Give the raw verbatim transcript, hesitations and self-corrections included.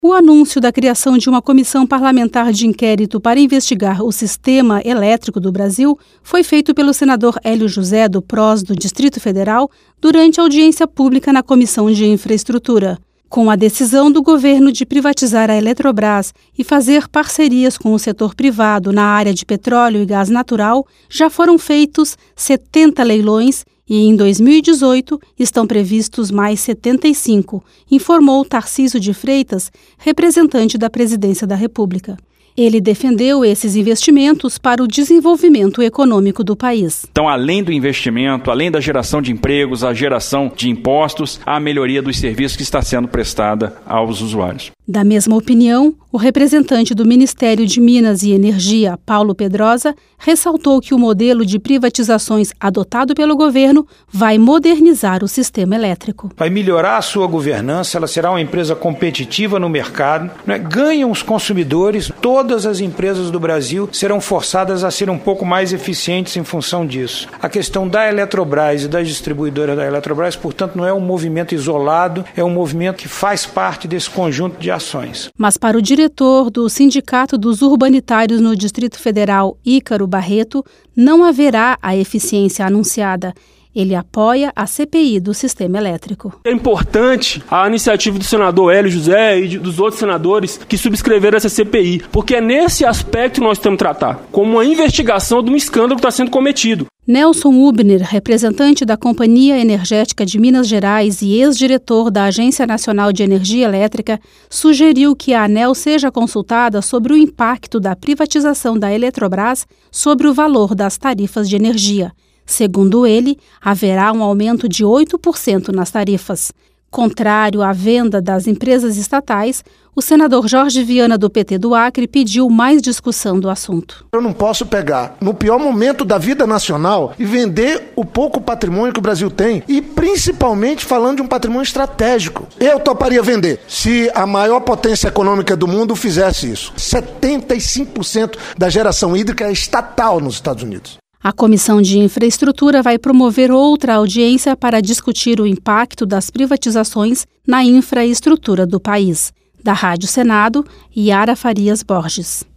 O anúncio da criação de uma comissão parlamentar de inquérito para investigar o sistema elétrico do Brasil foi feito pelo senador Hélio José, do P R O S do Distrito Federal, durante a audiência pública na Comissão de Infraestrutura. Com a decisão do governo de privatizar a Eletrobras e fazer parcerias com o setor privado na área de petróleo e gás natural, já foram feitos setenta leilões e, em dois mil e dezoito, estão previstos mais setenta e cinco, informou Tarcísio de Freitas, representante da Presidência da República. Ele defendeu esses investimentos para o desenvolvimento econômico do país. Então, além do investimento, além da geração de empregos, a geração de impostos, a melhoria dos serviços que está sendo prestada aos usuários. Da mesma opinião, o representante do Ministério de Minas e Energia, Paulo Pedrosa, ressaltou que o modelo de privatizações adotado pelo governo vai modernizar o sistema elétrico. Vai melhorar a sua governança, ela será uma empresa competitiva no mercado, né? Ganham os consumidores, todas as empresas do Brasil serão forçadas a ser um pouco mais eficientes em função disso. A questão da Eletrobras e das distribuidoras da Eletrobras, portanto, não é um movimento isolado, é um movimento que faz parte desse conjunto de ações. Mas para o diretor do Sindicato dos Urbanitários no Distrito Federal, Ícaro Barreto, não haverá a eficiência anunciada. Ele apoia a C P I do sistema elétrico. É importante a iniciativa do senador Hélio José e dos outros senadores que subscreveram essa C P I, porque é nesse aspecto que nós temos que tratar, como uma investigação de um escândalo que está sendo cometido. Nelson Ubner, representante da Companhia Energética de Minas Gerais e ex-diretor da Agência Nacional de Energia Elétrica, sugeriu que a ANEEL seja consultada sobre o impacto da privatização da Eletrobras sobre o valor das tarifas de energia. Segundo ele, haverá um aumento de oito por cento nas tarifas. Contrário à venda das empresas estatais, o senador Jorge Viana, do P T do Acre, pediu mais discussão do assunto. Eu não posso pegar no pior momento da vida nacional e vender o pouco patrimônio que o Brasil tem, e principalmente falando de um patrimônio estratégico. Eu toparia vender se a maior potência econômica do mundo fizesse isso. setenta e cinco por cento da geração hídrica é estatal nos Estados Unidos. A Comissão de Infraestrutura vai promover outra audiência para discutir o impacto das privatizações na infraestrutura do país. Da Rádio Senado, Yara Farias Borges.